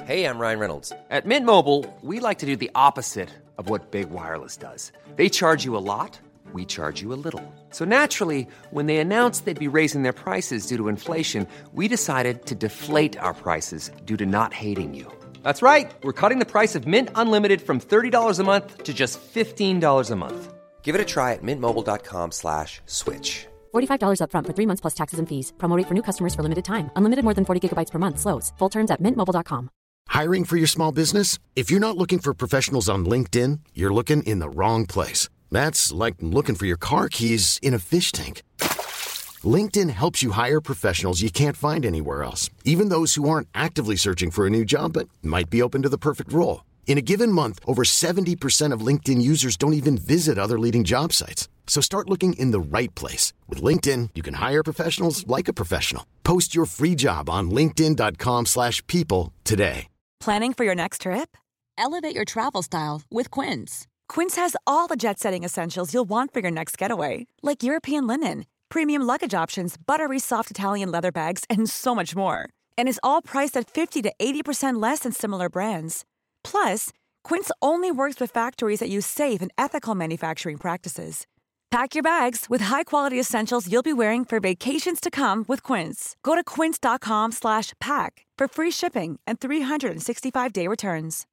Hey, I'm Ryan Reynolds. At Mint Mobile, we like to do the opposite of what Big Wireless does. They charge you a lot, we charge you a little. So naturally, when they announced they'd be raising their prices due to inflation, we decided to deflate our prices due to not hating you. That's right. We're cutting the price of Mint Unlimited from $30 a month to just $15 a month. Give it a try at mintmobile.com/switch. $45 up front for 3 months plus taxes and fees. Promo rate for new customers for limited time. Unlimited more than 40 gigabytes per month. Slows full terms at mintmobile.com. Hiring for your small business? If you're not looking for professionals on LinkedIn, you're looking in the wrong place. That's like looking for your car keys in a fish tank. LinkedIn helps you hire professionals you can't find anywhere else, even those who aren't actively searching for a new job but might be open to the perfect role. In a given month, over 70% of LinkedIn users don't even visit other leading job sites. So start looking in the right place. With LinkedIn, you can hire professionals like a professional. Post your free job on linkedin.com/people today. Planning for your next trip? Elevate your travel style with Quince. Quince has all the jet-setting essentials you'll want for your next getaway, like European linen, premium luggage options, buttery soft Italian leather bags, and so much more. And is all priced at 50 to 80% less than similar brands. Plus, Quince only works with factories that use safe and ethical manufacturing practices. Pack your bags with high-quality essentials you'll be wearing for vacations to come with Quince. Go to quince.com/pack for free shipping and 365-day returns.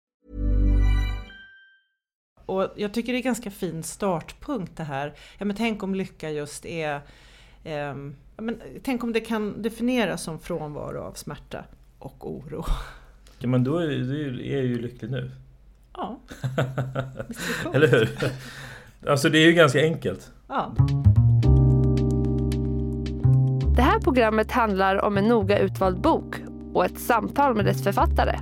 Och jag tycker det är ganska fin startpunkt det här. Ja, men tänk om lycka just är... tänk om det kan definieras som frånvaro av smärta och oro. Ja, men då är ju lycklig nu. Ja. Eller hur? Alltså det är ju ganska enkelt. Ja. Det här programmet handlar om en noga utvald bok och ett samtal med dess författare.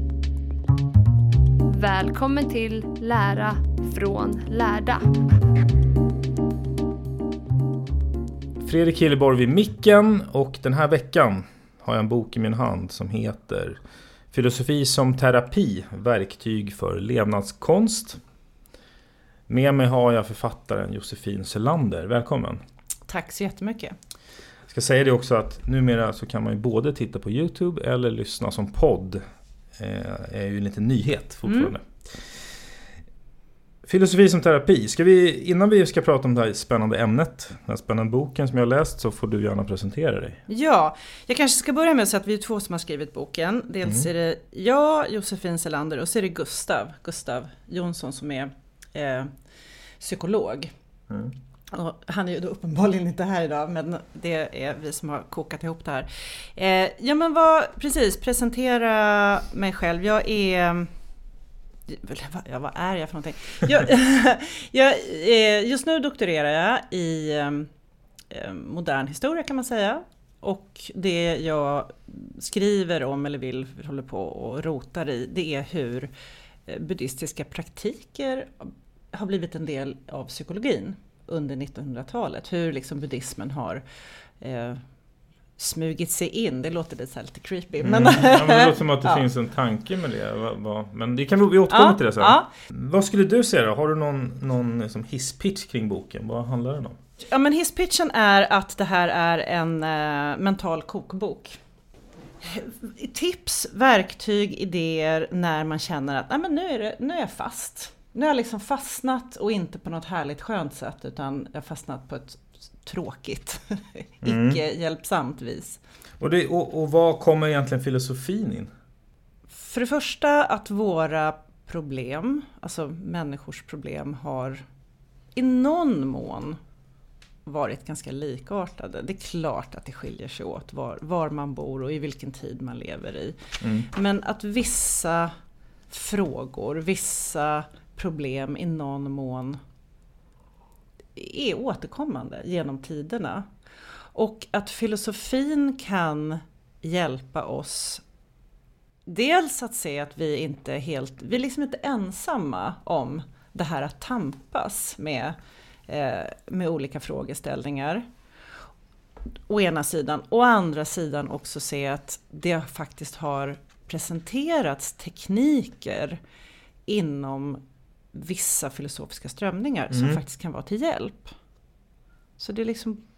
Välkommen till Lära från lärda. Fredrik Hilleborg vid micken, och den här veckan har jag en bok i min hand som heter Filosofi som terapi, verktyg för levnadskonst. Med mig har jag författaren Josefin Selander. Välkommen. Tack så jättemycket. Jag ska säga det också att numera så kan man ju både titta på YouTube eller lyssna som podd. Är ju en liten nyhet fortfarande. Filosofi som terapi. Innan vi ska prata om det här spännande ämnet, den här spännande boken som jag har läst, så får du gärna presentera dig. Ja, jag kanske ska börja med att säga att vi är två som har skrivit boken. Dels är det jag, Josefin Selander, och så är det Gustav Jonsson som är psykolog. Och han är ju då uppenbarligen inte här idag, men det är vi som har kokat ihop det här. Presentera mig själv. Jag är... vad är jag för någonting? Just nu doktorerar jag i modern historia, kan man säga. Och det jag skriver om eller håller på och rotar i, det är hur buddhistiska praktiker har blivit en del av psykologin under 1900-talet. Hur liksom buddhismen har smugit sig in. Det låter lite, lite creepy. Men det låter som att det finns en tanke med det. Men det kan vi återkomma till det sen. Ja. Vad skulle du säga då? Har du någon liksom hisspitch kring boken? Vad handlar det om? Ja, men hisspitchen är att det här är en mental kokbok. Tips, verktyg, idéer när man känner att nej, men nu är jag fast. Nu har jag liksom fastnat, och inte på något härligt skönt sätt, utan jag har fastnat på ett tråkigt, icke-hjälpsamt vis. Och vad kommer egentligen filosofin in? För det första att våra problem, alltså människors problem, har i någon mån varit ganska likartade. Det är klart att det skiljer sig åt var man bor och i vilken tid man lever i. Men att vissa frågor, vissa problem i någon mån är återkommande genom tiderna. Och att filosofin kan hjälpa oss dels att se att vi är liksom inte ensamma om det här att tampas med olika frågeställningar. Å ena sidan. Å andra sidan också se att det faktiskt har presenterats tekniker inom vissa filosofiska strömningar som faktiskt kan vara till hjälp. Så det är liksom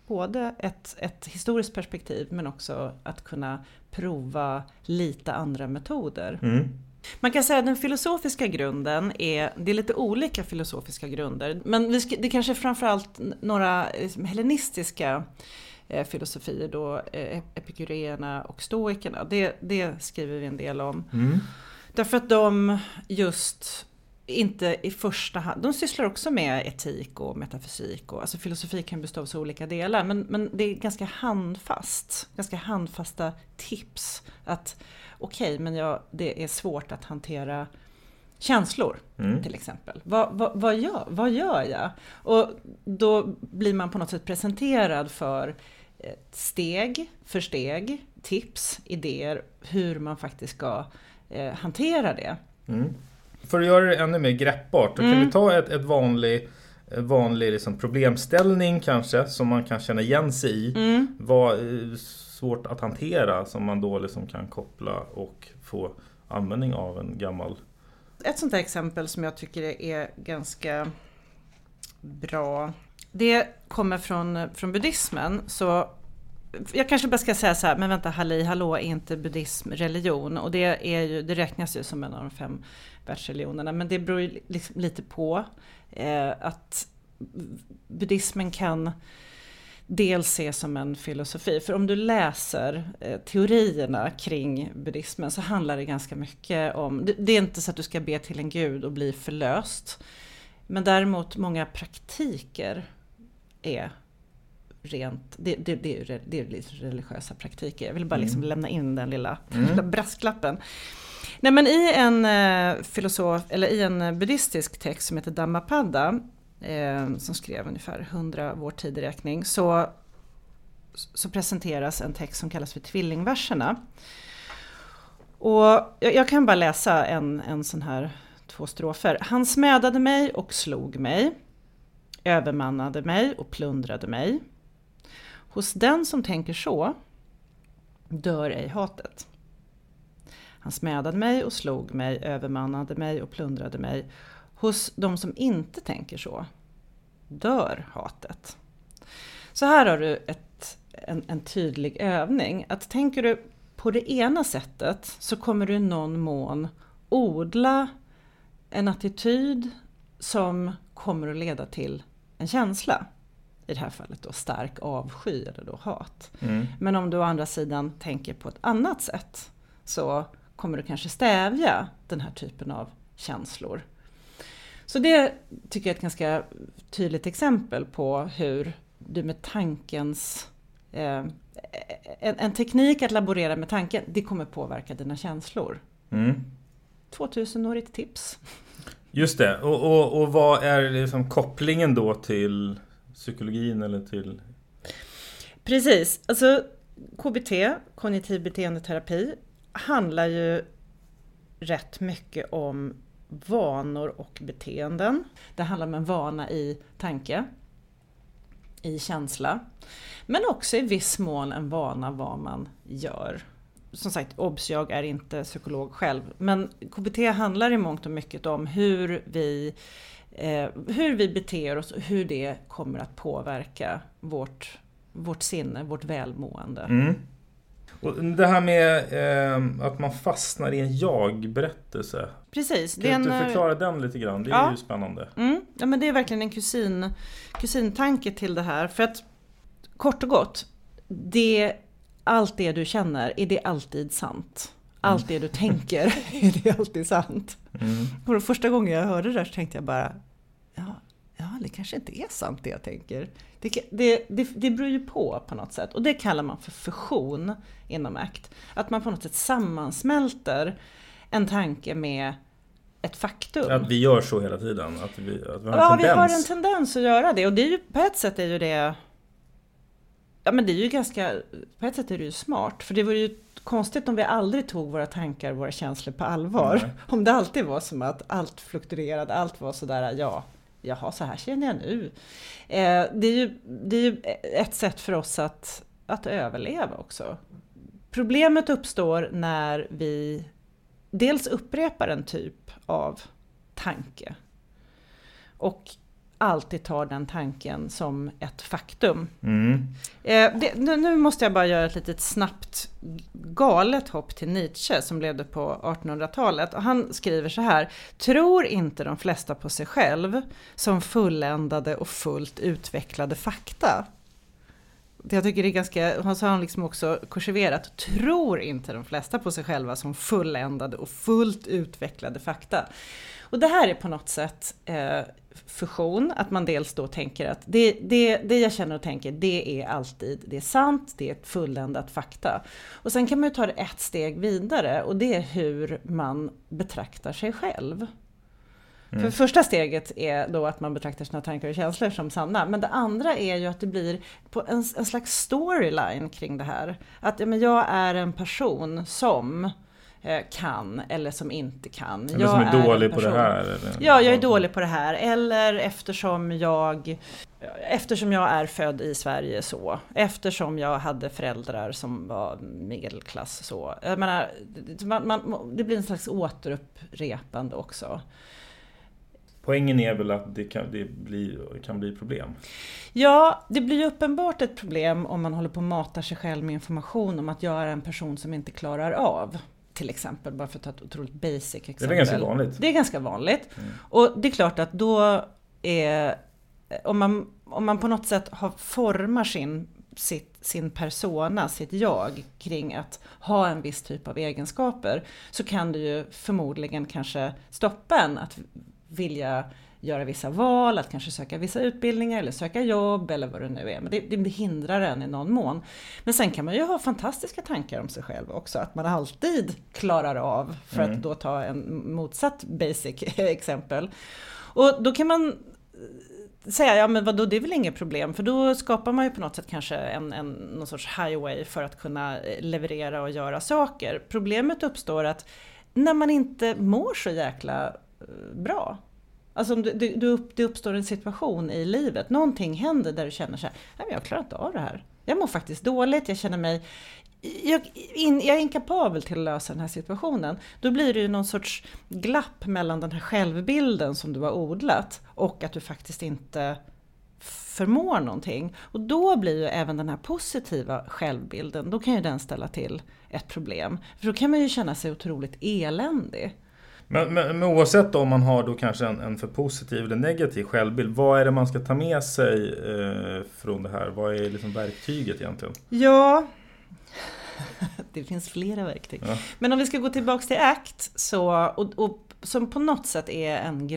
både ett historiskt perspektiv men också att kunna prova lite andra metoder. Man kan säga att den filosofiska grunden det är lite olika filosofiska grunder, men det kanske är framförallt några hellenistiska filosofier då, epikureerna och stoikerna. Det skriver vi en del om. Därför att de just inte i första hand, de sysslar också med etik och metafysik och alltså filosofi kan bestå av så olika delar, men det är ganska handfasta tips att men det är svårt att hantera känslor till exempel. Vad gör jag? Och då blir man på något sätt presenterad för steg för steg, tips, idéer hur man faktiskt ska hantera det. För att göra det ännu mer greppbart, då kan vi ta ett vanlig liksom problemställning kanske som man kan känna igen sig i. Vad svårt att hantera som man då liksom kan koppla och få användning av en gammal. Ett sånt här exempel som jag tycker är ganska bra, det kommer från buddhismen. Så jag kanske bara ska säga så här, men vänta, hallå, är inte buddhism religion? Och det räknas ju som en av de 5 världsreligionerna, men det beror ju liksom lite på att buddhismen kan dels ses som en filosofi. För om du läser teorierna kring buddhismen så handlar det ganska mycket om, det är inte så att du ska be till en gud och bli förlöst, men däremot många praktiker är rent, det är lite religiösa praktiker. Jag vill bara liksom lämna in den lilla brasklappen. Nej, men i en buddhistisk text som heter Dhammapada, som skrev ungefär 100 år tideräkning, så presenteras en text som kallas för tvillingverserna. Och jag kan bara läsa en sån här 2 strofer. Han smädade mig och slog mig, övermannade mig och plundrade mig. Hos den som tänker så dör ej hatet. Han smädade mig och slog mig, övermannade mig och plundrade mig. Hos de som inte tänker så dör hatet. Så här har du en tydlig övning. Att tänker du på det ena sättet så kommer du i någon mån odla en attityd som kommer att leda till en känsla. I det här fallet då stark avsky eller då hat. Men om du å andra sidan tänker på ett annat sätt så kommer du kanske stävja den här typen av känslor. Så det tycker jag är ett ganska tydligt exempel på hur du med tankens... en teknik att laborera med tanken, det kommer påverka dina känslor. 2000-årigt tips. Just det. Och vad är liksom kopplingen då till psykologin eller till... Precis. Alltså KBT, kognitiv beteendeterapi, handlar ju rätt mycket om vanor och beteenden. Det handlar om en vana i tanke, i känsla. Men också i viss mån en vana vad man gör. Som sagt, jag är inte psykolog själv. Men KBT handlar i mångt och mycket om hur vi beter oss och hur det kommer att påverka vårt sinne, vårt välmående. Och det här med att man fastnar i en jag-berättelse. Precis. Kan du förklara den lite grann? Det är ju spännande. Ja, men det är verkligen en kusintanke till det här. För att kort och gott, allt det du känner, är det alltid sant? Allt det du tänker, är det alltid sant? Och första gången jag hörde det där så tänkte jag bara, ja, det kanske inte är sant det jag tänker. Det beror ju på något sätt. Och det kallar man för fusion inom ACT. Att man på något sätt sammansmälter en tanke med ett faktum. Att vi gör så hela tiden. Att vi har en tendens. Vi har en tendens att göra det. Och det är ju, på ett sätt är ju det... Ja, men det är ju ganska... På ett sätt är det ju smart. För det vore ju konstigt om vi aldrig tog våra tankar, våra känslor på allvar. Om det alltid var som att allt fluktuerade, allt var sådär, jaha, så här känner jag nu. Det är ju ett sätt för oss att överleva också. Problemet uppstår när vi dels upprepar en typ av tanke. Och alltid tar den tanken som ett faktum. Nu måste jag bara göra ett litet snabbt galet hopp till Nietzsche som levde på 1800-talet. Och han skriver så här: tror inte de flesta på sig själv som fulländade och fullt utvecklade fakta. Jag tycker det är ganska, så har han liksom också kursiverat, tror inte de flesta på sig själva som fulländade och fullt utvecklade fakta. Och det här är på något sätt fusion, att man dels då tänker att det jag känner och tänker, det är alltid, det är sant, det är ett fulländat fakta. Och sen kan man ju ta det ett steg vidare, och det är hur man betraktar sig själv. För första steget är då att man betraktar sina tankar och känslor som sanna. Men det andra är ju att det blir på en slags storyline kring det här. Att jag är en person som kan eller som inte kan. Eller som är dålig på det här. Eller? Ja, jag är dålig på det här. Eller eftersom jag är född i Sverige så. Eftersom jag hade föräldrar som var medelklass så. Jag menar, det blir en slags återupprepande också. Poängen är väl att det kan bli problem? Ja, det blir ju uppenbart ett problem om man håller på att mata sig själv med information om att jag är en person som inte klarar av. Till exempel, bara för att ta ett otroligt basic exempel. Det är ganska vanligt. Det är ganska vanligt. Och det är klart att då är, om man på något sätt formar sin persona, sitt jag kring att ha en viss typ av egenskaper, så kan det ju förmodligen kanske stoppa en att vilja göra vissa val, att kanske söka vissa utbildningar eller söka jobb eller vad det nu är. Men det hindrar en i någon mån. Men sen kan man ju ha fantastiska tankar om sig själv också. Att man alltid klarar av, för att då ta en motsatt basic exempel. Och då kan man säga, ja men vadå, det är väl inget problem. För då skapar man ju på något sätt kanske någon sorts highway för att kunna leverera och göra saker. Problemet uppstår att när man inte mår så jäkla bra. Alltså det uppstår en situation i livet. Någonting händer där du känner så här, nej men jag klarar inte av det här. Jag mår faktiskt dåligt, jag känner mig jag är inkapabel till att lösa den här situationen. Då blir det ju någon sorts glapp mellan den här självbilden som du har odlat och att du faktiskt inte förmår någonting. Och då blir ju även den här positiva självbilden, då kan ju den ställa till ett problem. För då kan man ju känna sig otroligt eländig. Men oavsett om man har då kanske en för positiv eller negativ självbild, vad är det man ska ta med sig från det här? Vad är liksom verktyget egentligen? Ja, det finns flera verktyg. Ja. Men om vi ska gå tillbaka till ACT, och som på något sätt är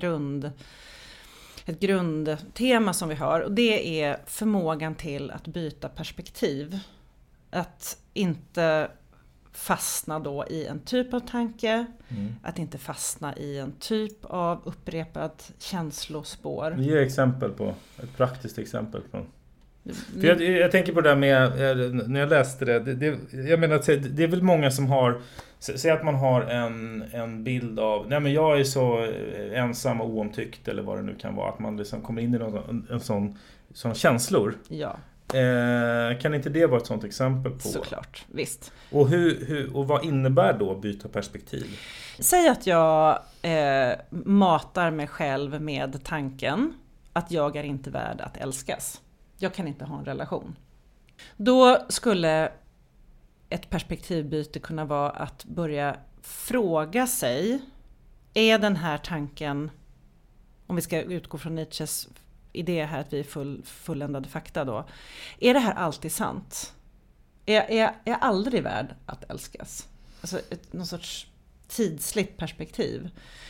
ett grundtema som vi har, och det är förmågan till att byta perspektiv. Att inte fastna då i en typ av tanke, att inte fastna i en typ av upprepat känslospår. Ge exempel på ett praktiskt exempel på. För jag tänker på det där med, när jag läste det jag menar att det är väl många som har, säg att man har en bild av, nej men jag är så ensam och oomtyckt eller vad det nu kan vara, att man liksom kommer in i en sån känslor. Ja. Kan inte det vara ett sånt exempel på? Såklart, visst. Och och vad innebär då byta perspektiv? Säg att jag matar mig själv med tanken att jag är inte värd att älskas. Jag kan inte ha en relation. Då skulle ett perspektivbyte kunna vara att börja fråga sig, är den här tanken, om vi ska utgå från Nietzsches idé här att vi är fulländade fakta då, är det här alltid sant? Är jag aldrig värd att älskas? Alltså någon sorts tidsligt perspektiv.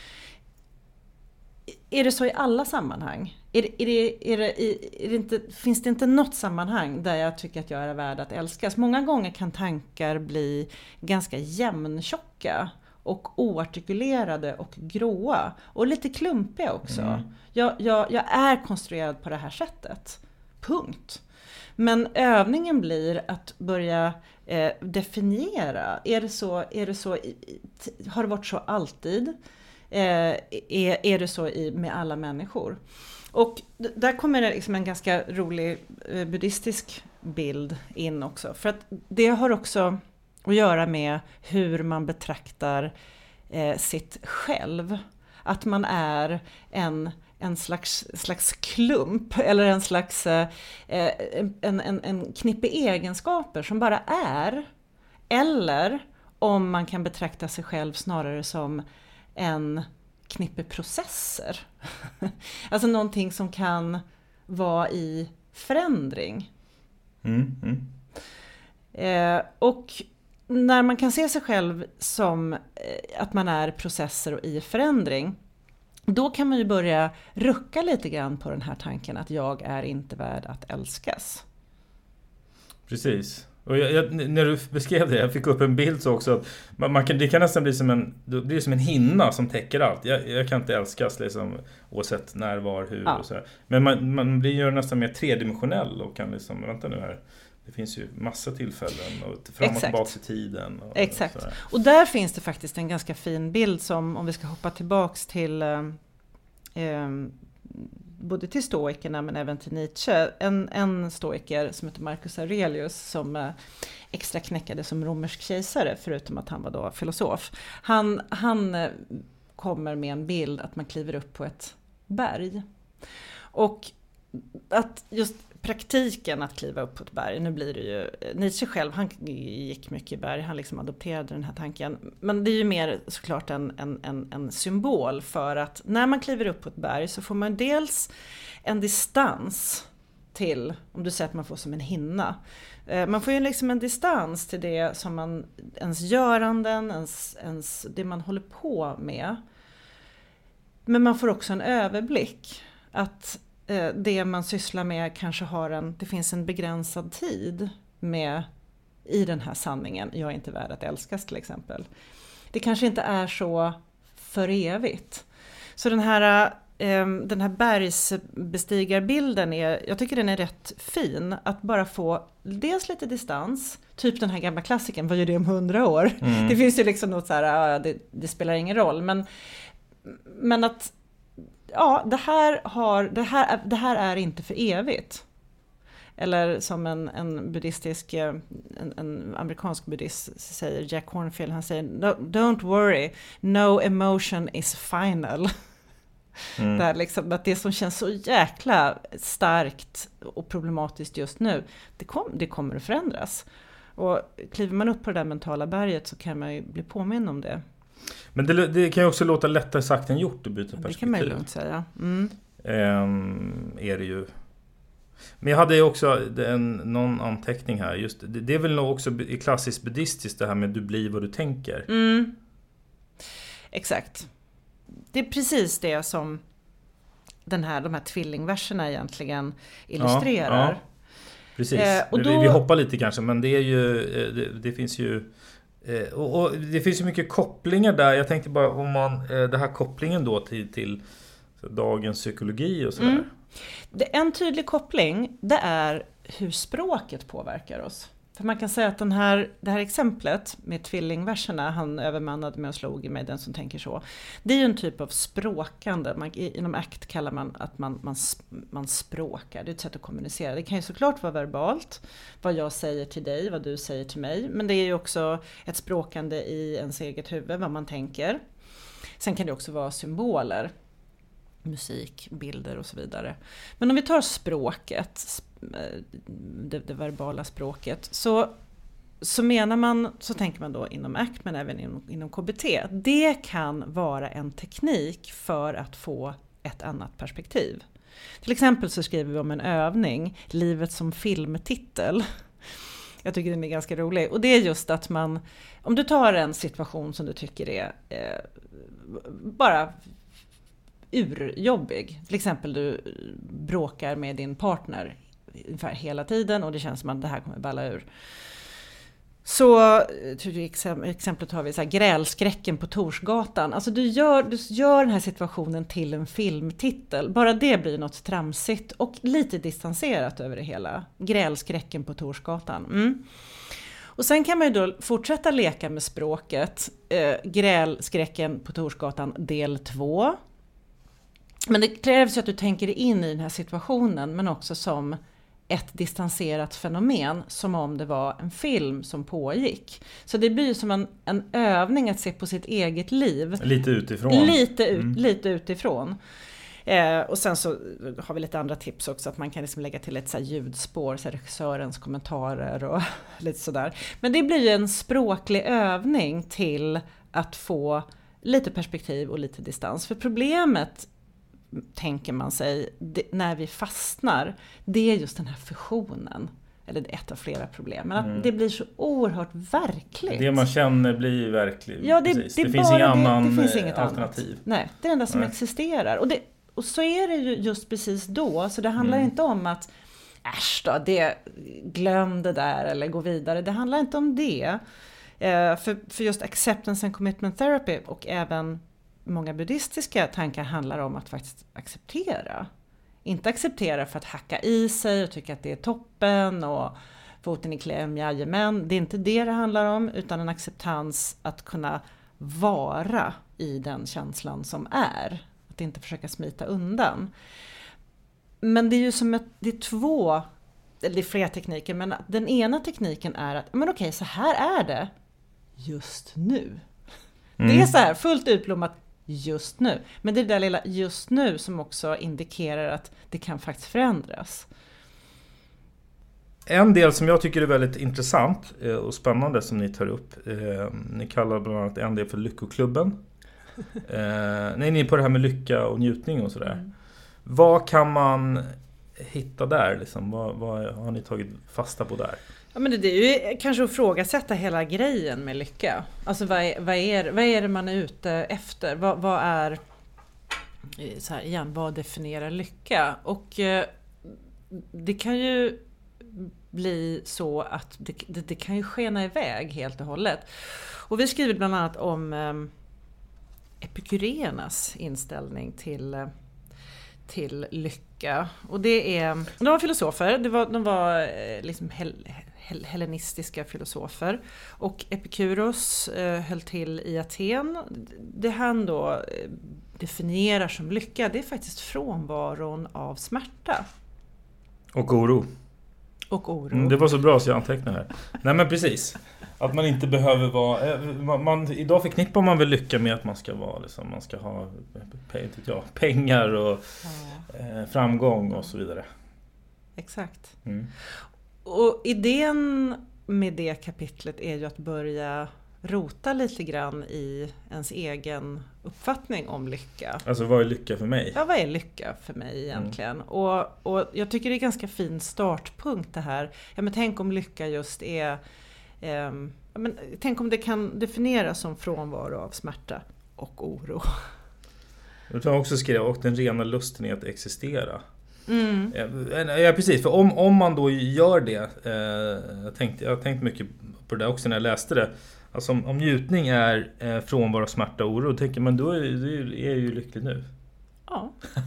Är det så i alla sammanhang? Finns det inte något sammanhang där jag tycker att jag är värd att älskas? Många gånger kan tankar bli ganska jämntjocka och oartikulerade och gråa och lite klumpiga också. Jag är konstruerad på det här sättet. Punkt. Men övningen blir att börja definiera. Är det så, har det varit så alltid? Är det så med alla människor? Och där kommer det liksom en ganska rolig buddhistisk bild in också. För att det har också att göra med hur man betraktar sitt själv. att man är en slags klump eller en slags en knippe egenskaper som bara är, eller om man kan betrakta sig själv snarare som en knippe processer. Alltså någonting som kan vara i förändring. Och när man kan se sig själv som att man är processer och i förändring, då kan man ju börja rucka lite grann på den här tanken att jag är inte värd att älskas. Precis. Och när du beskrev det, jag fick upp en bild så också att det kan nästan bli som en hinna som täcker allt. Jag kan inte älskas liksom, oavsett när, var, hur och så här. Men man blir ju nästan mer tredimensionell och kan liksom, vänta nu här. Det finns ju massa tillfällen och fram och tillbaka i tiden. Exakt. Och där finns det faktiskt en ganska fin bild som, om vi ska hoppa tillbaks till både till stoikerna men även till Nietzsche. En stoiker som heter Marcus Aurelius som extra knäckade som romersk kejsare, förutom att han var då filosof. Han kommer med en bild att man kliver upp på ett berg. Och att just praktiken att kliva upp på ett berg, nu blir det ju, Nietzsche själv, han gick mycket i berg, han liksom adopterade den här tanken, men det är ju mer såklart en symbol för att när man kliver upp på ett berg så får man dels en distans till, om du säger att man får som en hinna, man får ju liksom en distans till det som man, ens göranden, ens det man håller på med, men man får också en överblick att det man sysslar med kanske det finns en begränsad tid med i den här sanningen. Jag är inte värd att älskas till exempel. Det kanske inte är så för evigt. Så den här bergsbestigarbilden jag tycker den är rätt fin. Att bara få dels lite distans, typ den här gamla klassiken, vad gör det om 100 år? Det finns ju liksom något så här, det spelar ingen roll. Men att det här är inte för evigt. Eller som en buddhistisk, en amerikansk buddhist säger, Jack Kornfield, han säger don't worry, no emotion is final. Där liksom, att det som känns så jäkla starkt och problematiskt just nu, det kommer att förändras. Och kliver man upp på det där mentala berget så kan man ju bli påminn om det. Men det kan ju också låta lättare sagt än gjort att byta perspektiv. Det kan man ju lugnt säga. Är det ju. Men jag hade ju också någon anteckning här. Just, det är väl nog också i klassiskt buddhistiskt det här med du blir vad du tänker. Exakt. Det är precis det som de här tvillingverserna egentligen illustrerar. Ja. Precis. Vi hoppar lite kanske, men det är ju det finns ju och det finns ju mycket kopplingar där. Jag tänkte bara om det här kopplingen då till dagens psykologi och sådär. En tydlig koppling, det är hur språket påverkar oss. För man kan säga att det här exemplet med tvillingverserna, han övermannade mig och slog i mig, den som tänker så. Det är ju en typ av språkande. Inom ACT kallar man att man språkar. Det är ett sätt att kommunicera. Det kan ju såklart vara verbalt. Vad jag säger till dig, vad du säger till mig. Men det är ju också ett språkande i ens eget huvud, vad man tänker. Sen kan det också vara symboler. Musik, bilder och så vidare. Men om vi tar språket, det verbala språket, så tänker man då inom ACT men även inom KBT. Det kan vara en teknik för att få ett annat perspektiv. Till exempel så skriver vi om en övning, livet som filmtitel. Jag tycker den är ganska rolig. Och det är just att om du tar en situation som du tycker är bara urjobbig. Till exempel du bråkar med din partner ungefär hela tiden och det känns som att det här kommer balla ur. Så till exempel har vi så här grälskräcken på Torsgatan. Alltså du gör den här situationen till en filmtitel. Bara det blir något tramsigt och lite distanserat över det hela. Grälskräcken på Torsgatan. Och sen kan man ju då fortsätta leka med språket. Grälskräcken på Torsgatan del 2. Men det krävs ju att du tänker in i den här situationen, men också som ett distanserat fenomen som om det var en film som pågick. Så det blir ju som en övning att se på sitt eget liv. Lite utifrån. Lite utifrån. Och sen så har vi lite andra tips också, att man kan liksom lägga till ett så här ljudspår, så här regissörens kommentarer och lite sådär. Men det blir ju en språklig övning till att få lite perspektiv och lite distans. För problemet, tänker man sig, när vi fastnar, det är just den här fusionen. Eller det är ett av flera problem. Men att det blir så oerhört verkligt. Det man känner blir verkligt. Ja, det finns inget alternativ. Annat. Nej, det är det enda som existerar. Och så är det ju just precis då. Så det handlar inte om att glöm det där eller gå vidare. Det handlar inte om det. För just acceptance and commitment therapy och även många buddhistiska tankar handlar om att faktiskt acceptera. Inte acceptera för att hacka i sig och tycka att det är toppen och foten i kläm, jajamän. Det är inte det handlar om, utan en acceptans att kunna vara i den känslan som är. Att inte försöka smita undan. Men det är ju som att det är det är flera tekniker, men den ena tekniken är att, men okej, så här är det just nu. Det är så här fullt utblommat just nu. Men det är det där lilla just nu som också indikerar att det kan faktiskt förändras. En del som jag tycker är väldigt intressant och spännande som ni tar upp. Ni kallar bland annat en del för lyckoklubben. Ni är inne på det här med lycka och njutning och sådär. Vad kan man hitta där? Liksom? Vad har ni tagit fasta på där? Ja, men det är ju kanske att ifrågasätta hela grejen med lycka. Alltså vad är det man är ute efter? Vad är, så här igen, vad definierar lycka? Och det kan ju bli så att det kan ju skena iväg helt och hållet. Och vi skriver bland annat om epikureernas inställning till lycka. Och de var filosofer, de var liksom hellenistiska filosofer. Och Epikuros höll till i Aten. Det han då definierar som lycka, det är faktiskt frånvaron av smärta. Och oro. Det var så bra så jag antecknade här. Nej men precis. Att man inte behöver vara... idag förknippar man väl lycka med att man ska vara liksom, man ska ha pengar och framgång och så vidare. Exakt. Och idén med det kapitlet är ju att börja rota lite grann i ens egen uppfattning om lycka. Alltså vad är lycka för mig? Ja, vad är lycka för mig egentligen? Och jag tycker det är ganska fin startpunkt det här. Ja, men tänk om lycka just är... tänk om det kan definieras som frånvaro av smärta och oro. Jag tror också skrev, och den rena lusten är att existera. Ja, precis. För om man då gör det, jag har tänkt mycket på det också när jag läste det. Alltså om njutning är frånvaro av smärta och oro, då tänker man då är ju lycklig nu. Ja.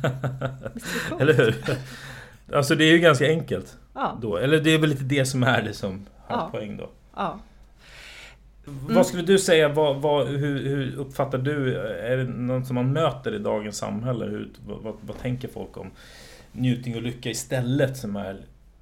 Eller hur? Alltså det är ju ganska enkelt. Ja. Då. Eller det är väl lite det som är liksom poäng då. Ja. Vad skulle du säga, hur uppfattar du, är det något som man möter i dagens samhälle? Vad tänker folk om njutning och lycka istället som är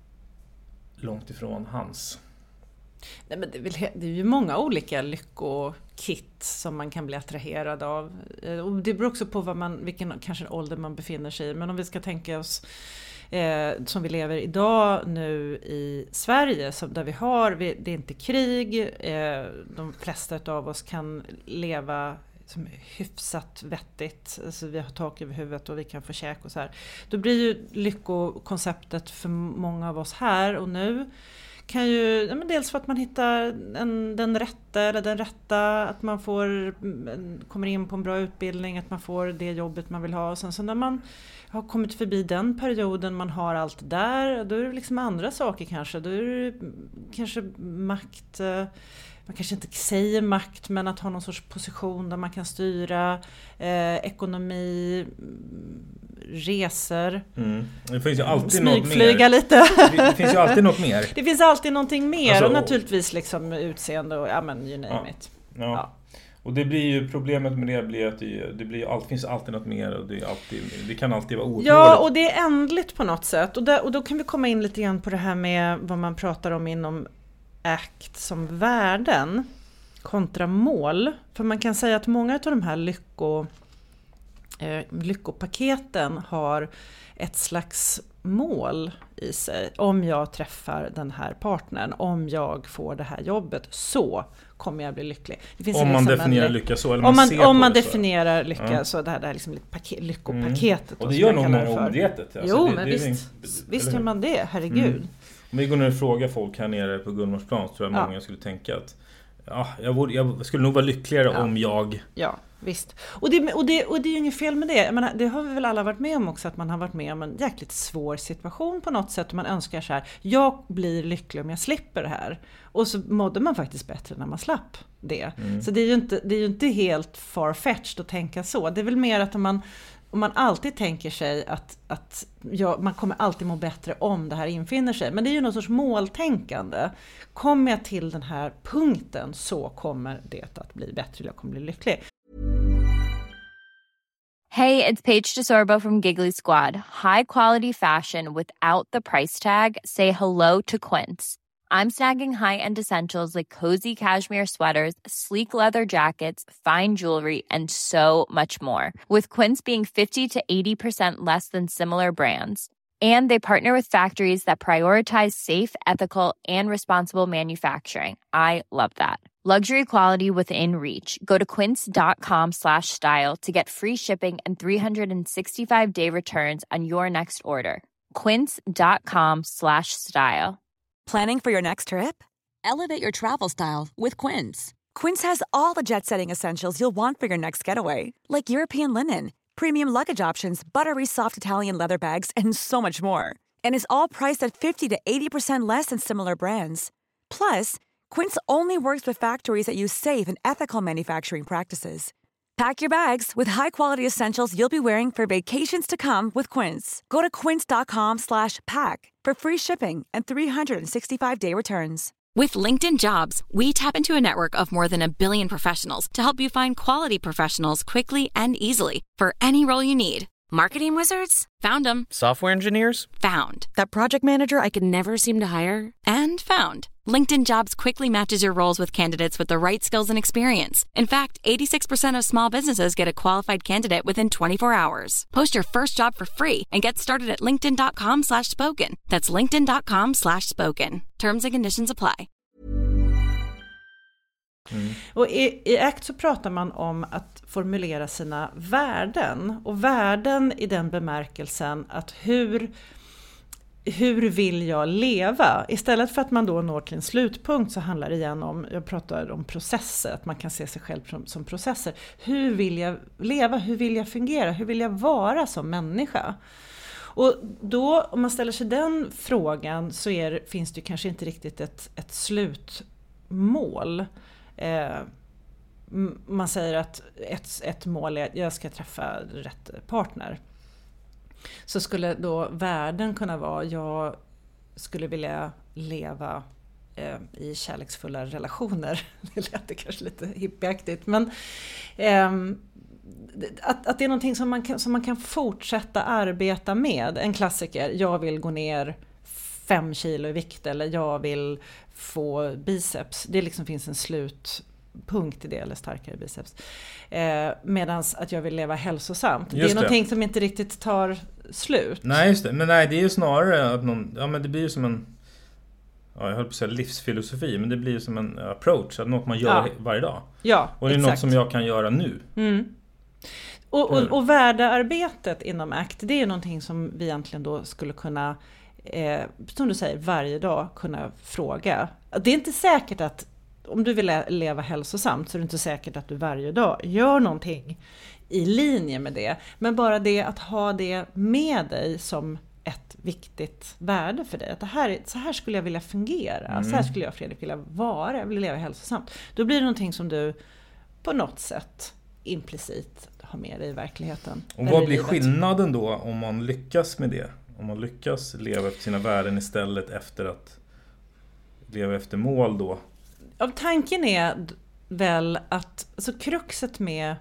långt ifrån hans? Nej, men det är ju många olika lyckokit som man kan bli attraherad av. Och det beror också på vilken kanske ålder man befinner sig i. Men om vi ska tänka oss som vi lever idag nu i Sverige, där det är inte krig, de flesta av oss kan leva som hyfsat vettigt, alltså vi har tak över huvudet och vi kan få käk och så här. Då blir ju lyckokonceptet för många av oss här och nu kan ju, dels för att man hittar den rätta, att man kommer in på en bra utbildning, att man får det jobbet man vill ha. Och sen så när man har kommit förbi den perioden, man har allt där, då är det liksom andra saker kanske. Då är det kanske makt, man kanske inte säger makt, men att ha någon sorts position där man kan styra ekonomi, resor, Det finns ju alltid smygflyga något mer. lite. Det finns ju alltid något mer. Det finns alltid någonting mer, alltså, och naturligtvis liksom utseende och you name it. Ja. Och det blir ju problemet med det blir att det finns alltid något mer och det kan alltid vara ouppnåeligt. Ja, och det är ändligt på något sätt. Och då kan vi komma in lite grann på det här med vad man pratar om inom ACT som värden kontra mål. För man kan säga att många av de här lyckopaketen har ett slags mål i sig. Om jag träffar den här partnern, om jag får det här jobbet, så kommer jag bli lycklig. Det finns om man liksom definierar lycka så, eller om man definierar lycka så, det här är liksom lyckopaketet. Och det gör nog många omedvetet. Alltså, jo, men visst gör man det, herregud. Om vi går ner och frågar folk här nere på Gullmarsplan, så tror jag många skulle tänka att jag skulle nog vara lyckligare om jag... Ja, visst. Och det är ju inget fel med det. Jag menar, det har vi väl alla varit med om också, att man har varit med om en jäkligt svår situation på något sätt. Och man önskar så här, jag blir lycklig om jag slipper det här. Och så mådde man faktiskt bättre när man slapp det. Så det är ju inte helt far-fetched att tänka så. Det är väl mer att om man alltid tänker sig att man kommer alltid må bättre om det här infinner sig. Men det är ju någon sorts måltänkande. Kommer jag till den här punkten så kommer det att bli bättre. Jag kommer bli lycklig. Hey, it's Paige DeSorbo from Giggly Squad. High quality fashion without the price tag. Say hello to Quince. I'm snagging high-end essentials like cozy cashmere sweaters, sleek leather jackets, fine jewelry, and so much more. With Quince being 50 to 80% less than similar brands. And they partner with factories that prioritize safe, ethical, and responsible manufacturing. I love that. Luxury quality within reach. Go to quince.com/style to get free shipping and 365-day returns on your next order. Quince.com/style. Planning for your next trip? Elevate your travel style with Quince. Quince has all the jet-setting essentials you'll want for your next getaway, like European linen, premium luggage options, buttery soft Italian leather bags, and so much more. And is all priced at 50 to 80% less than similar brands. Plus, Quince only works with factories that use safe and ethical manufacturing practices. Pack your bags with high-quality essentials you'll be wearing for vacations to come with Quince. Go to quince.com/pack for free shipping and 365-day returns. With LinkedIn Jobs, we tap into a network of more than 1 billion professionals to help you find quality professionals quickly and easily for any role you need. Marketing wizards? Found them. Software engineers? Found. That project manager I could never seem to hire? And found. LinkedIn Jobs quickly matches your roles with candidates with the right skills and experience. In fact, 86% of small businesses get a qualified candidate within 24 hours. Post your first job for free and get started at linkedin.com/spoken. That's linkedin.com/spoken. Terms and conditions apply. Och i ACT så pratar man om att formulera sina värden. Och värden i den bemärkelsen att hur vill jag leva? Istället för att man då når till en slutpunkt så handlar det igen om, jag pratar om processer, att man kan se sig själv som processer. Hur vill jag leva? Hur vill jag fungera? Hur vill jag vara som människa? Och då, om man ställer sig den frågan så finns det kanske inte riktigt ett slutmål. Man säger att ett mål är att jag ska träffa rätt partner. Så skulle då värden kunna vara, jag skulle vilja leva i kärleksfulla relationer. Det låter kanske lite hippieaktigt, men att det är någonting som man kan fortsätta arbeta med. En klassiker, jag vill gå ner 5 kilo i vikt, eller jag vill få biceps. Det liksom finns en slutpunkt i det, eller starkare biceps. Medans att jag vill leva hälsosamt. Just det är någonting som inte riktigt tar slut. Nej, just det. Men nej, det är ju snarare att men det blir ju som en, jag höll på att säga livsfilosofi, men det blir ju som en approach, att något man gör varje dag. Ja, och det är exakt. något som jag kan göra nu. Och värdearbetet inom ACT, det är ju någonting som vi egentligen då skulle kunna, som du säger, varje dag kunna fråga. Det är inte säkert att, om du vill leva hälsosamt, så är det inte säkert att du varje dag gör någonting i linje med det. Men bara det att ha det med dig som ett viktigt värde för dig. Att så här skulle jag vilja fungera. Så här skulle jag, Fredrik, vilja vara. Jag vill leva hälsosamt. Då blir det någonting som du på något sätt implicit har med dig i verkligheten. Och vad blir skillnaden då om man lyckas med det? Om man lyckas leva efter sina värden istället efter att leva efter mål då? Tanken är väl att alltså kruxet med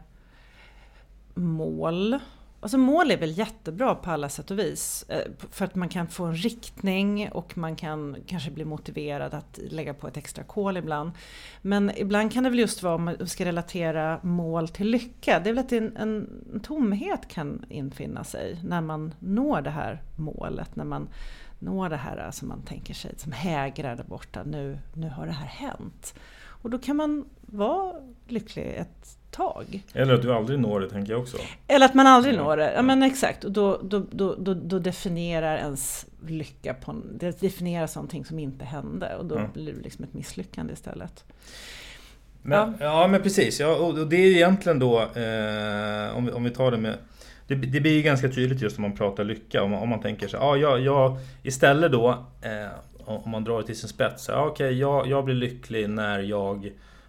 mål, alltså mål är väl jättebra på alla sätt och vis, för att man kan få en riktning och man kan kanske bli motiverad att lägga på ett extra kol ibland. Men ibland kan det väl just vara, om man ska relatera mål till lycka, det är väl att en tomhet kan infinna sig när man når det här målet, när man når det här som man tänker sig, som hägrar där borta, nu har det här hänt. Och då kan man vara lycklig ett tag. Eller att du aldrig når det, tänker jag också. Eller att man aldrig når det, ja men exakt. Och då definierar ens lycka det definierar någonting som inte hände. Och då blir det liksom ett misslyckande istället. Men, ja men precis, ja, och det är egentligen då, om vi tar det med... Det blir ju ganska tydligt just om man pratar lycka. Om man tänker så jag istället då, om man drar det till sin spets, jag blir lycklig när jag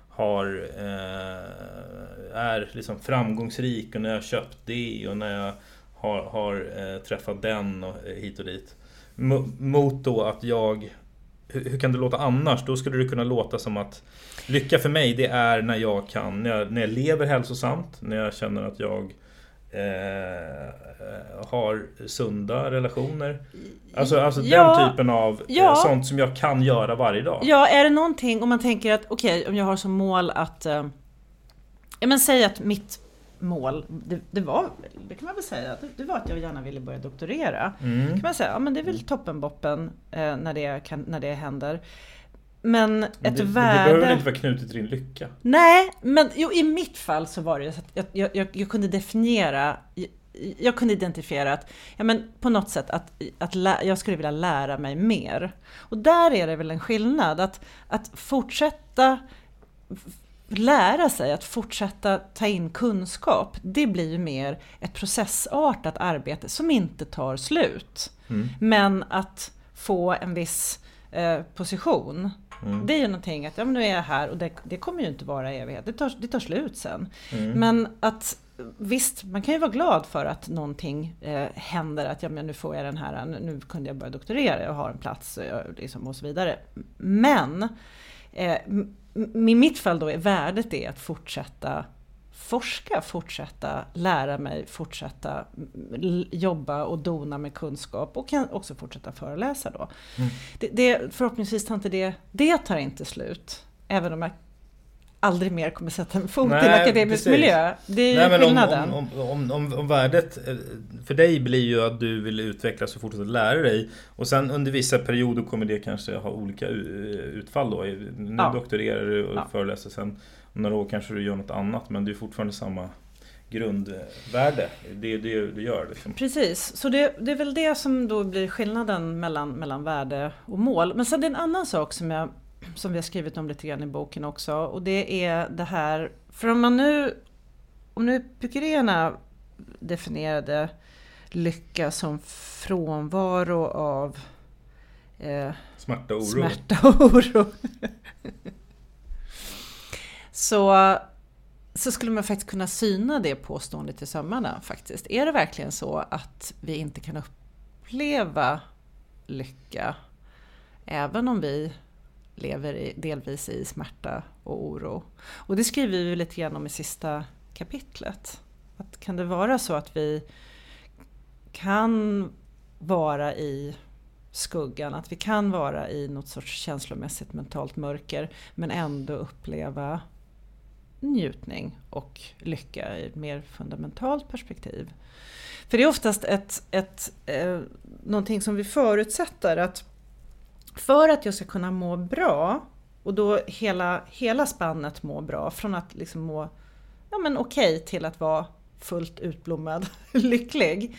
är liksom framgångsrik och när jag har köpt det och när jag har träffat den och hit och dit. Mot då att hur kan det låta annars? Då skulle det kunna låta som att lycka för mig, det är när jag lever hälsosamt, när jag känner att jag har sunda relationer. Alltså den typen av sånt som jag kan göra varje dag. Ja, är det någonting om man tänker att okej, om jag har som mål att men säg att mitt mål det kan man väl säga, det var att jag gärna ville börja doktorera. Kan man säga, men det är väl toppenboppen när det händer. Men ett det värde... behöver inte vara knutet till din lycka. Nej, men i mitt fall så var det så att jag kunde definiera, jag kunde identifiera att på något sätt att jag skulle vilja lära mig mer. Och där är det väl en skillnad att fortsätta lära sig, att fortsätta ta in kunskap. Det blir ju mer ett processartat arbete som inte tar slut. Men att få en viss position. Det är ju någonting att nu är jag här och det kommer ju inte vara evighet. Det tar slut sen. Men att visst, man kan ju vara glad för att någonting händer, att nu får jag den här, nu kunde jag börja doktorera, jag har en plats liksom, och så vidare. Men i mitt fall då är värdet det att fortsätta forska, fortsätta lära mig, fortsätta jobba och dona med kunskap och kan också fortsätta föreläsa då. Förhoppningsvis tar inte det tar inte slut, även om jag aldrig mer kommer sätta en fot i en akademisk miljö. Det är ju skillnaden. Om värdet för dig blir ju att du vill utvecklas och fortsätta lära dig, och sen under vissa perioder kommer det kanske ha olika utfall då. Nu doktorerar du och föreläser, sen om några år kanske du gör något annat, men det är fortfarande samma grundvärde. Det är det du gör liksom. Precis, så det är väl det som då blir skillnaden mellan värde och mål. Men sen det är en annan sak som vi har skrivit om lite grann i boken också, och det är det här, för om nu Epikuréerna definierade lycka som frånvaro av smärta och oro. så skulle man faktiskt kunna syna det påståendet i sömmarna faktiskt. Är det verkligen så att vi inte kan uppleva lycka även om vi lever delvis i smärta och oro? Och det skriver vi lite grann om i sista kapitlet. Att kan det vara så att vi kan vara i skuggan, att vi kan vara i något sorts känslomässigt mentalt mörker, men ändå uppleva njutning och lycka i ett mer fundamentalt perspektiv. För det är oftast någonting som vi förutsätter, att för att jag ska kunna må bra, och då hela spannet må bra, från att liksom må okej till att vara fullt utblommad lycklig,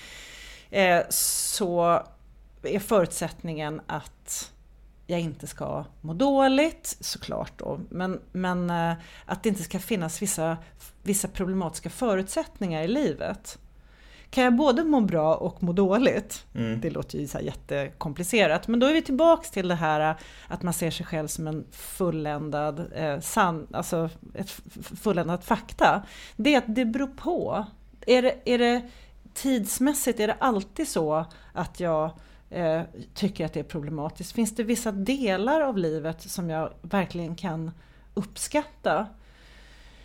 så är förutsättningen att jag inte ska må dåligt, såklart då, men att det inte ska finnas vissa problematiska förutsättningar i livet. Kan jag både må bra och må dåligt? Det låter ju så här jättekomplicerat, men då är vi tillbaks till det här att man ser sig själv som en fulländad alltså ett fulländat fakta. Det beror på. Är det tidsmässigt, är det alltid så att jag tycker att det är problematiskt? Finns det vissa delar av livet som jag verkligen kan uppskatta?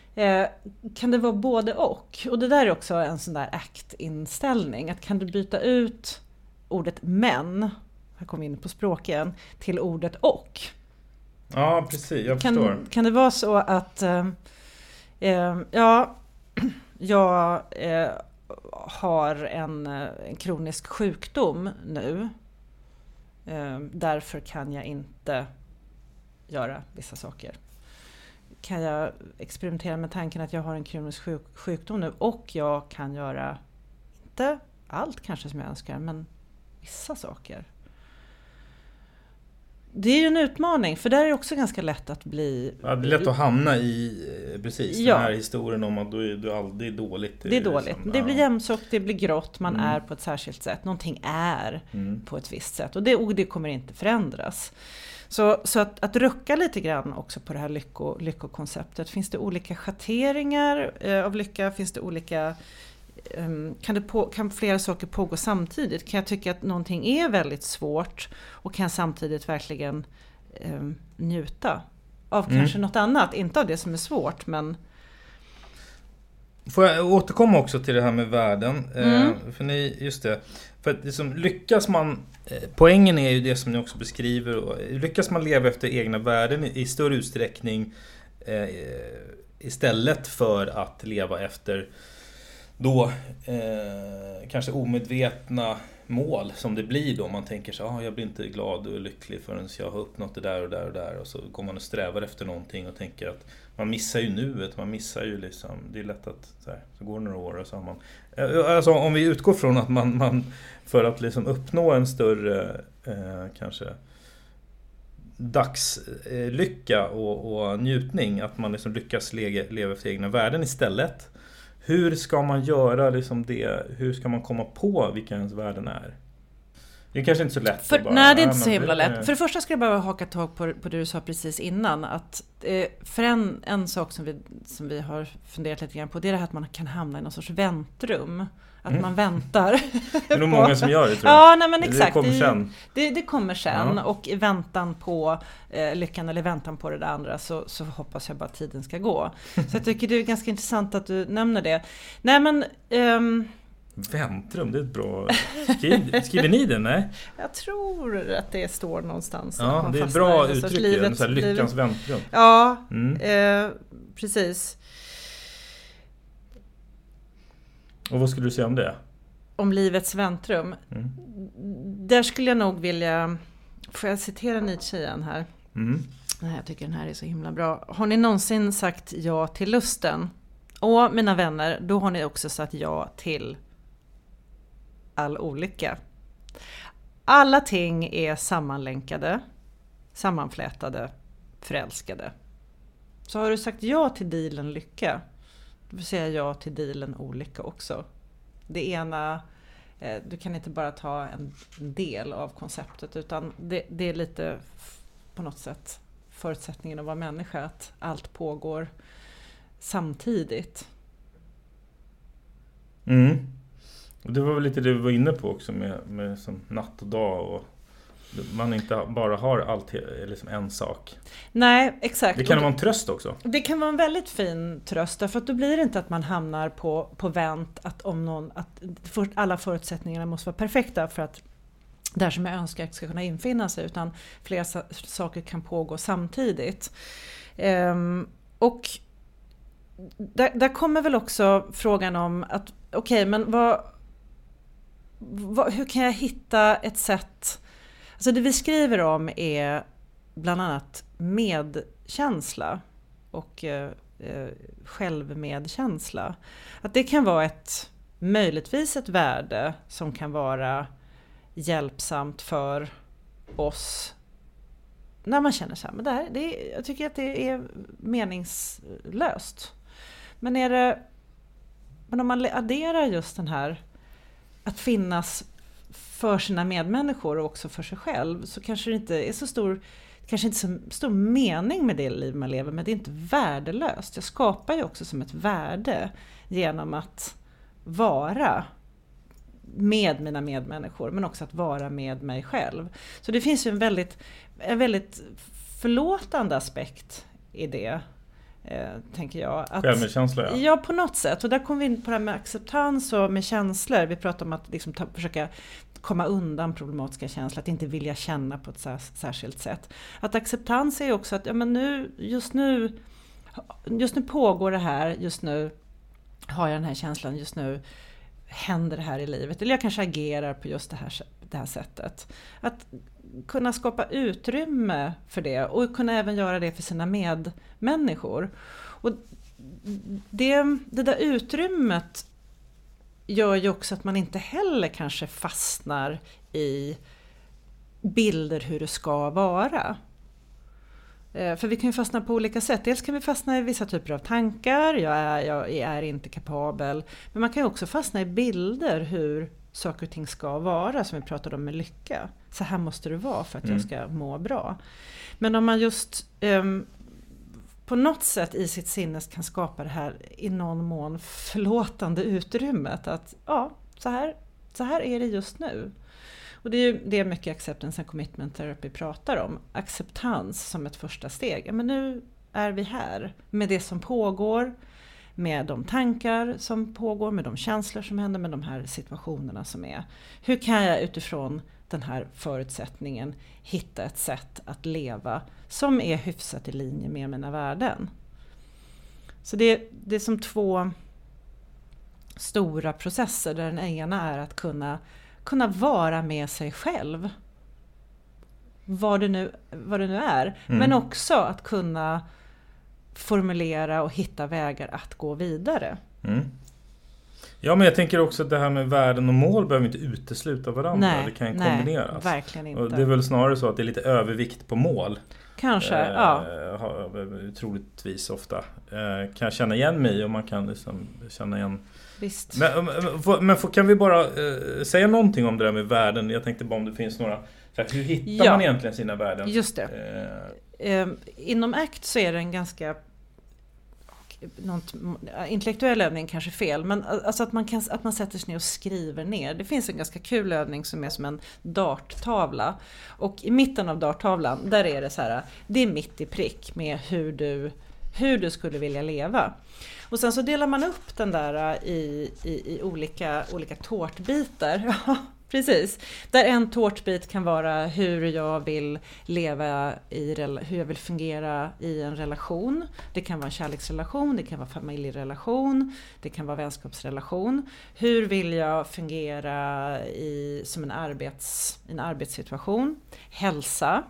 kan det vara både och? Och det där är också en sån där ACT-inställning. Att kan du byta ut ordet men, här kommer vi in på språk igen, till ordet och? Ja, precis. Jag förstår. Kan det vara så att jag har en kronisk sjukdom nu. Därför kan jag inte göra vissa saker. Kan jag experimentera med tanken att jag har en kronisk sjukdom nu och jag kan göra, inte allt kanske som jag önskar, men vissa saker. Det är ju en utmaning, för där är det också ganska lätt att bli... Ja, det är lätt att hamna i precis den här historien om att du aldrig är dåligt. Det är dåligt. Liksom, det blir jämnsökt, det blir grått, man är på ett särskilt sätt. Någonting är på ett visst sätt och det kommer inte förändras. Så att rucka lite grann också på det här lyckokonceptet. Finns det olika schatteringar av lycka? Finns det olika... Kan flera saker pågå samtidigt? Kan jag tycka att någonting är väldigt svårt och kan samtidigt verkligen njuta av kanske något annat? Inte av det som är svårt, men... Får jag återkomma också till det här med världen? För just det. För att liksom, lyckas man... Poängen är ju det som ni också beskriver. Och lyckas man leva efter egna värden i större utsträckning istället för att leva efter då kanske omedvetna mål som det blir då. Man tänker så jag blir inte glad och lycklig förrän jag har uppnått det där och där och där. Och så går man och strävar efter någonting och tänker att man missar ju nuet. Man missar ju liksom, det är lätt att så går några år och så har man... Alltså om vi utgår från att man för att liksom uppnå en större kanske dagslycka och njutning, att man liksom lyckas leva efter egna värden istället. Hur ska man göra liksom det? Hur ska man komma på vilka ens värden är? Det är kanske inte så lätt. Nej, det är inte så himla lätt. För det första ska jag bara haka tag på det du sa precis innan. Att för en sak som vi har funderat lite grann på, det är det här att man kan hamna i någon sorts väntrum. Att man väntar. Det är nog många som gör det, tror jag. Ja, nej, men exakt. Det kommer sen. Det kommer sen. Ja. Och i väntan på lyckan eller väntan på det där andra så hoppas jag bara att tiden ska gå. Så jag tycker det är ganska intressant att du nämner det. Nej, men... Väntrum, det är ett bra... Skriver ni det, nej? Jag tror att det står någonstans. Ja, det är ett bra uttryck. Så här, lyckans väntrum. Ja, precis. Och vad skulle du säga om det? Om livets väntrum. Där skulle jag nog vilja... Får jag citera Nietzsche igen här? Nej, jag tycker den här är så himla bra. Har ni någonsin sagt ja till lusten? Och mina vänner, då har ni också sagt ja till all olycka. Alla ting är sammanlänkade, sammanflätade, förälskade. Så har du sagt ja till dealen lycka, då vill säga ja till dealen olycka också. Det ena, du kan inte bara ta en del av konceptet, utan det är lite på något sätt förutsättningen att vara människa, att allt pågår samtidigt. Och det var väl lite det vi var inne på också med som natt och dag, och man inte bara har allt liksom en sak. Nej, exakt. Det kan vara en tröst också. Det kan vara en väldigt fin tröst, därför att då blir det inte att man hamnar på vänt, att alla förutsättningarna måste vara perfekta för att det här som jag önskar ska kunna infinna sig, utan flera saker kan pågå samtidigt. Och där kommer väl också frågan om att okej, men hur kan jag hitta ett sätt? Alltså det vi skriver om är bland annat medkänsla och självmedkänsla. Att det kan vara möjligtvis ett värde som kan vara hjälpsamt för oss när man känner så här, men jag tycker att det är meningslöst. Men om man adderar just den här att finnas för sina medmänniskor och också för sig själv, så kanske det inte är så stor mening med det liv man lever, men det är inte värdelöst. Jag skapar ju också som ett värde genom att vara med mina medmänniskor, men också att vara med mig själv. Så det finns ju en väldigt förlåtande aspekt i det. tänker jag. Självmedkänsla, ja, på något sätt. Och där kommer vi in på det här med acceptans och med känslor. Vi pratar om att liksom försöka komma undan problematiska känslor, att inte vilja känna på ett särskilt sätt. Att acceptans är också att just nu pågår det här, just nu har jag den här känslan, just nu händer det här i livet. Eller jag kanske agerar på just det här sättet. Att kunna skapa utrymme för det och kunna även göra det för sina medmänniskor. Och det där utrymmet gör ju också att man inte heller kanske fastnar i bilder hur det ska vara. För vi kan ju fastna på olika sätt. Dels kan vi fastna i vissa typer av tankar. Jag är inte kapabel. Men man kan ju också fastna i bilder hur saker och ting ska vara. Som vi pratade om med lycka. Så här måste det vara för att jag ska må bra. Men om man just på något sätt i sitt sinne kan skapa det här i någon mån förlåtande utrymmet. Att ja, så här är det just nu. Och det är det mycket acceptance and commitment therapy pratar om. Acceptans som ett första steg. Ja, men nu är vi här med det som pågår. Med de tankar som pågår. Med de känslor som händer. Med de här situationerna som är. Hur kan jag utifrån den här förutsättningen hitta ett sätt att leva som är hyfsat i linje med mina värden. Så det är som två stora processer där den ena är att kunna vara med sig själv. Vad det nu är. Men också att kunna formulera och hitta vägar att gå vidare. Ja, men jag tänker också att det här med värden och mål behöver inte utesluta varandra. Det kan ju kombineras. Verkligen inte. Och det är väl snarare så att det är lite övervikt på mål. Kanske, Troligtvis ofta. Kan jag känna igen mig och man kan liksom känna igen... Visst. Men kan vi bara säga någonting om det där med värden? Jag tänkte bara om det finns några... Hur hittar man egentligen sina värden? Just det. Inom ACT så är det en ganska... intellektuell övning kanske fel, men alltså att man sätter sig ner och skriver ner. Det finns en ganska kul övning som är som en darttavla, och i mitten av darttavlan där är det så här, det är mitt i prick med hur du skulle vilja leva. Och sen så delar man upp den där i olika tårtbitar. Precis. Där en tårtbit kan vara hur jag vill leva hur jag vill fungera i en relation. Det kan vara en kärleksrelation, det kan vara familjerelation, det kan vara vänskapsrelation. Hur vill jag fungera som en arbetssituation? Hälsa,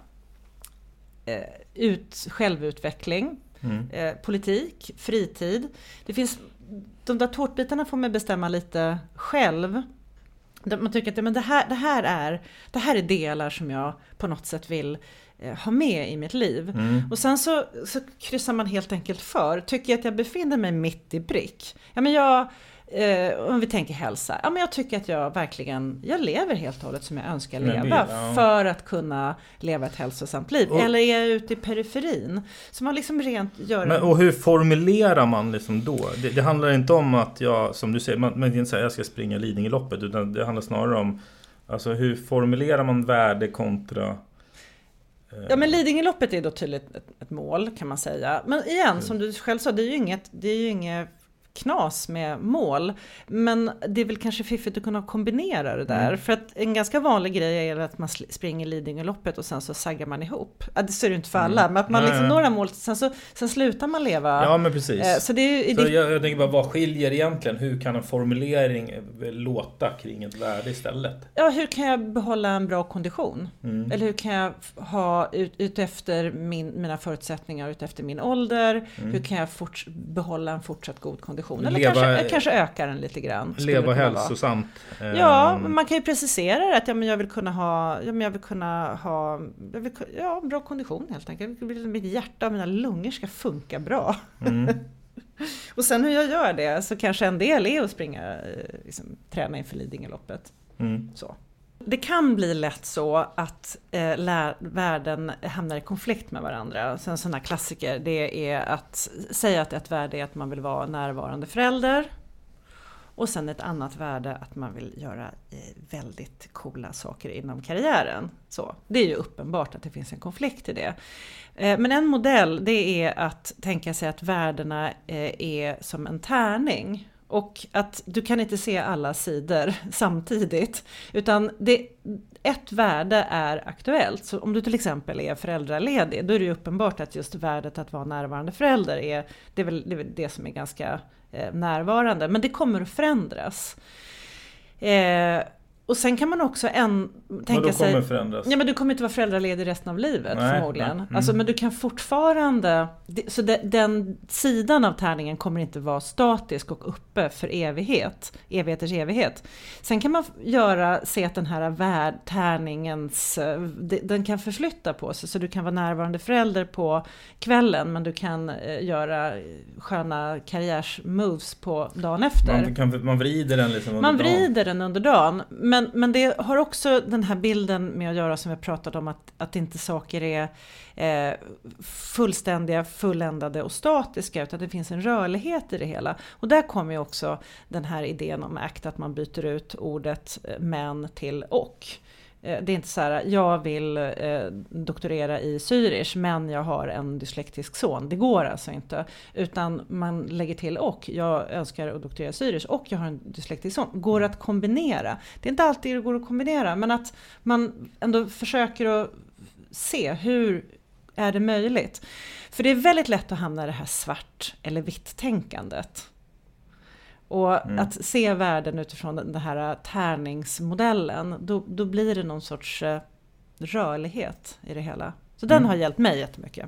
självutveckling, politik, fritid. Det finns, de där tårtbitarna får man bestämma lite själv. Man tycker att det här är delar som jag på något sätt vill ha med i mitt liv. Och sen så kryssar man helt enkelt för. Tycker jag att jag befinner mig mitt i prick? Ja, men om vi tänker hälsa. Ja, men jag tycker att jag lever helt och hållet som jag önskar leva. För att kunna leva ett hälsosamt liv. Eller är jag ute i periferin? Så man liksom rent gör... Och hur formulerar man liksom då? Det handlar inte om att jag, som du säger, man inte säger jag ska springa Lidingöloppet, utan det handlar snarare om alltså hur formulerar man värde kontra... Ja, men Lidingöloppet är då tydligt ett mål kan man säga. Men igen, som du själv sa, det är ju inget knas med mål, men det är väl kanske fiffigt att kunna kombinera det där, för att en ganska vanlig grej är att man springer Lidingöloppet och sen så saggar man ihop. Det ser ju inte för alla, men att man liksom några mål, sen slutar man leva. Ja, men precis. Så jag tänker bara, vad skiljer egentligen? Hur kan en formulering låta kring ett värde istället? Ja, hur kan jag behålla en bra kondition? Eller hur kan jag ha utefter mina förutsättningar, utefter min ålder? Hur kan jag behålla en fortsatt god kondition? Eller kanske öka den lite grann. Leva hälsosamt. Ja, man kan ju precisera det att jag vill kunna ha bra kondition helt enkelt. Mitt hjärta och mina lungor ska funka bra. Och sen hur jag gör det, så kanske en del är att springa, träna inför Lidingöloppet. Så. Det kan bli lätt så att värden hamnar i konflikt med varandra. Så en sån här klassiker, det är att säga att ett värde är att man vill vara närvarande förälder. Och sen ett annat värde att man vill göra väldigt coola saker inom karriären. Så, det är ju uppenbart att det finns en konflikt i det. Men en modell, det är att tänka sig att värdena är som en tärning. Och att du kan inte se alla sidor samtidigt, utan ett värde är aktuellt. Så om du till exempel är föräldraledig, då är det ju uppenbart att just värdet att vara närvarande förälder är väl det som är ganska närvarande. Men det kommer att förändras. Och sen kan man också tänka sig... förändras? Ja, men du kommer inte vara föräldraledig resten av livet förmodligen. Nej. Alltså, men du kan fortfarande... Så den sidan av tärningen kommer inte vara statisk och uppe för evighet. Evigheters evighet. Sen kan man se att den här tärningens... Den kan förflytta på sig. Så du kan vara närvarande förälder på kvällen. Men du kan göra sköna karriärsmoves på dagen efter. Man vrider den liksom under dagen. Man vrider den under dagen. Men det har också den här bilden med att göra som vi pratat om att inte saker är fullständiga, fulländade och statiska, utan det finns en rörlighet i det hela. Och där kommer ju också den här idén om ACT, att man byter ut ordet men till och. Det är inte så här, jag vill doktorera i syrisch men jag har en dyslektisk son. Det går alltså inte. Utan man lägger till och. Jag önskar att doktorera i syrisch och jag har en dyslektisk son. Går att kombinera. Det är inte alltid det går att kombinera, men att man ändå försöker att se hur är det möjligt. För det är väldigt lätt att hamna i det här svart eller vitt tänkandet. Och att se världen utifrån den här tärningsmodellen, då blir det någon sorts rörlighet i det hela. Så den har hjälpt mig jättemycket.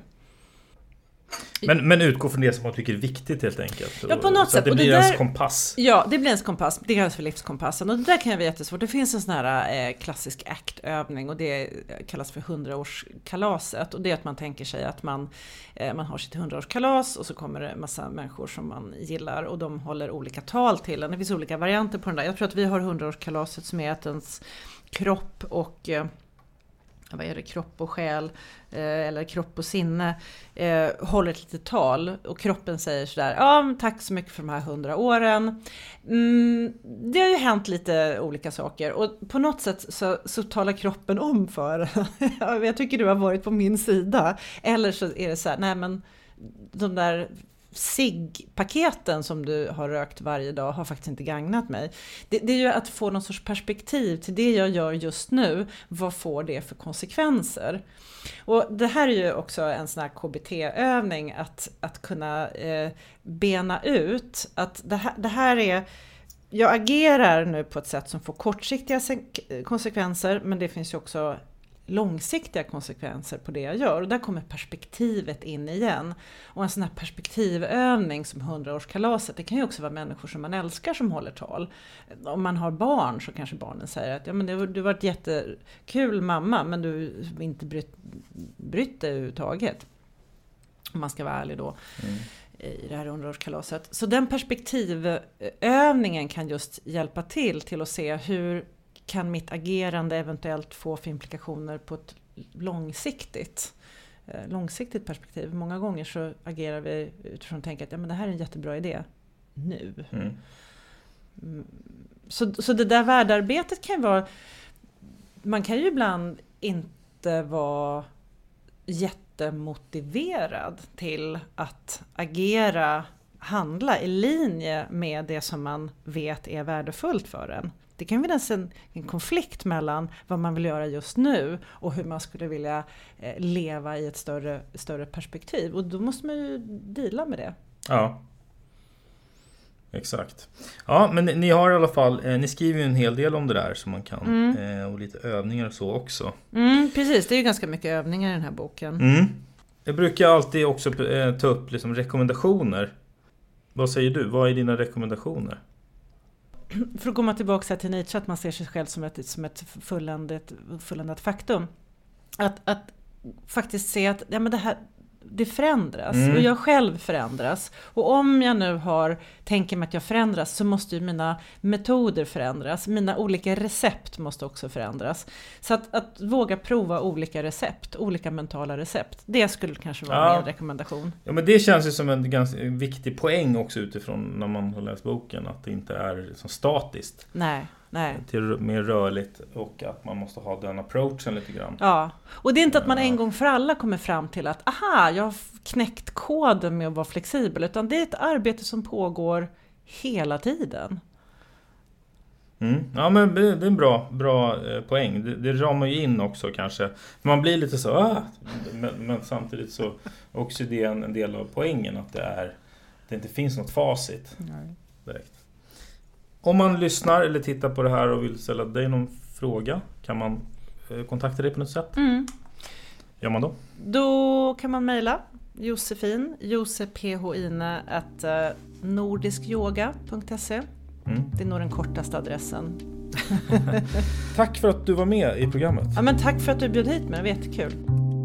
Men utgå från det som man tycker är viktigt helt enkelt. Ja, på något sätt. Det blir ens kompass. Ja, det blir ens kompass. Det kallas för livskompassen. Och det där kan vara jättesvårt. Det finns en sån här klassisk ACT-övning och det kallas för 100-årskalaset. Och det är att man tänker sig att man har sitt 100-årskalas och så kommer det en massa människor som man gillar och de håller olika tal till en. Det finns olika varianter på den där. Jag tror att vi har 100-årskalaset som är att ens kropp och... vad är det, kropp och själ eller kropp och sinne håller ett litet tal och kroppen säger sådär, ja tack så mycket för de här 100 åren. Det har ju hänt lite olika saker och på något sätt så talar kroppen om för jag tycker du har varit på min sida, eller så är det så här, nej men de där ciggpaketen som du har rökt varje dag har faktiskt inte gagnat mig. Det är ju att få någon sorts perspektiv till det jag gör just nu. Vad får det för konsekvenser? Och det här är ju också en sån här KBT-övning att kunna bena ut att det här är, jag agerar nu på ett sätt som får kortsiktiga konsekvenser, men det finns ju också långsiktiga konsekvenser på det jag gör. Och där kommer perspektivet in igen. Och en sån här perspektivövning som 100-årskalaset, det kan ju också vara människor som man älskar som håller tal. Om man har barn så kanske barnen säger att ja, men du har varit jättekul mamma, men du har inte brytt dig överhuvudtaget. Om man ska vara ärlig då. I det här 100-årskalaset. Så den perspektivövningen kan just hjälpa till att se hur kan mitt agerande eventuellt få för implikationer på ett långsiktigt perspektiv. Många gånger så agerar vi utifrån att tänka att ja, men det här är en jättebra idé nu. Så det där värdearbetet kan vara, man kan ju ibland inte vara jättemotiverad till att handla i linje med det som man vet är värdefullt för en. Det kan finnas en konflikt mellan vad man vill göra just nu och hur man skulle vilja leva i ett större perspektiv. Och då måste man ju deala med det. Ja, exakt. Ja, men ni har i alla fall, ni skriver ju en hel del om det där som man kan, och lite övningar och så också. Precis, det är ju ganska mycket övningar i den här boken. Jag brukar alltid också ta upp liksom rekommendationer. Vad säger du? Vad är dina rekommendationer? För att komma tillbaka till Nietzsche, att man ser sig själv som ett fulländat faktum. Att faktiskt se att ja, men det här det förändras och jag själv förändras. Och om jag nu tänker mig att jag förändras, så måste ju mina metoder förändras. Mina olika recept måste också förändras. Så att våga prova olika recept, olika mentala recept. Det skulle kanske vara min rekommendation. Ja, men det känns ju som en ganska viktig poäng också utifrån när man har läst boken. Att det inte är så statiskt. Nej. Till mer rörligt, och att man måste ha den approachen lite grann. Ja, och det är inte att man en gång för alla kommer fram till att jag har knäckt koden med att vara flexibel, utan det är ett arbete som pågår hela tiden. Ja, men det är en bra poäng. Det ramar ju in också kanske. Man blir lite så men samtidigt så också det är en del av poängen att det inte finns något facit direkt. Om man lyssnar eller tittar på det här och vill ställa dig någon fråga, kan man kontakta dig på något sätt? Gör man då? Då kan man mejla josefin@nordiskyoga.se. Det är nog den kortaste adressen. Tack för att du var med i programmet. Ja, men tack för att du bjöd hit mig, det var jättekul.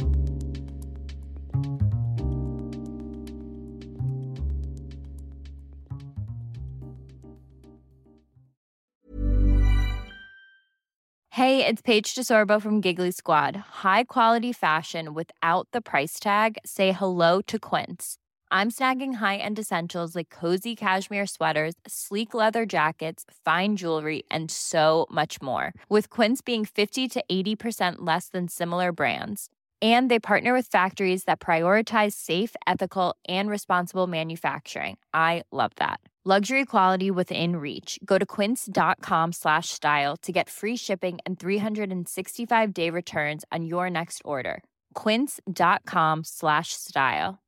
Hey, it's Paige DeSorbo from Giggly Squad. High quality fashion without the price tag. Say hello to Quince. I'm snagging high-end essentials like cozy cashmere sweaters, sleek leather jackets, fine jewelry, and so much more. With Quince being 50 to 80% less than similar brands. And they partner with factories that prioritize safe, ethical, and responsible manufacturing. I love that. Luxury quality within reach. Go to quince.com/style to get free shipping and 365-day returns on your next order. Quince.com/style.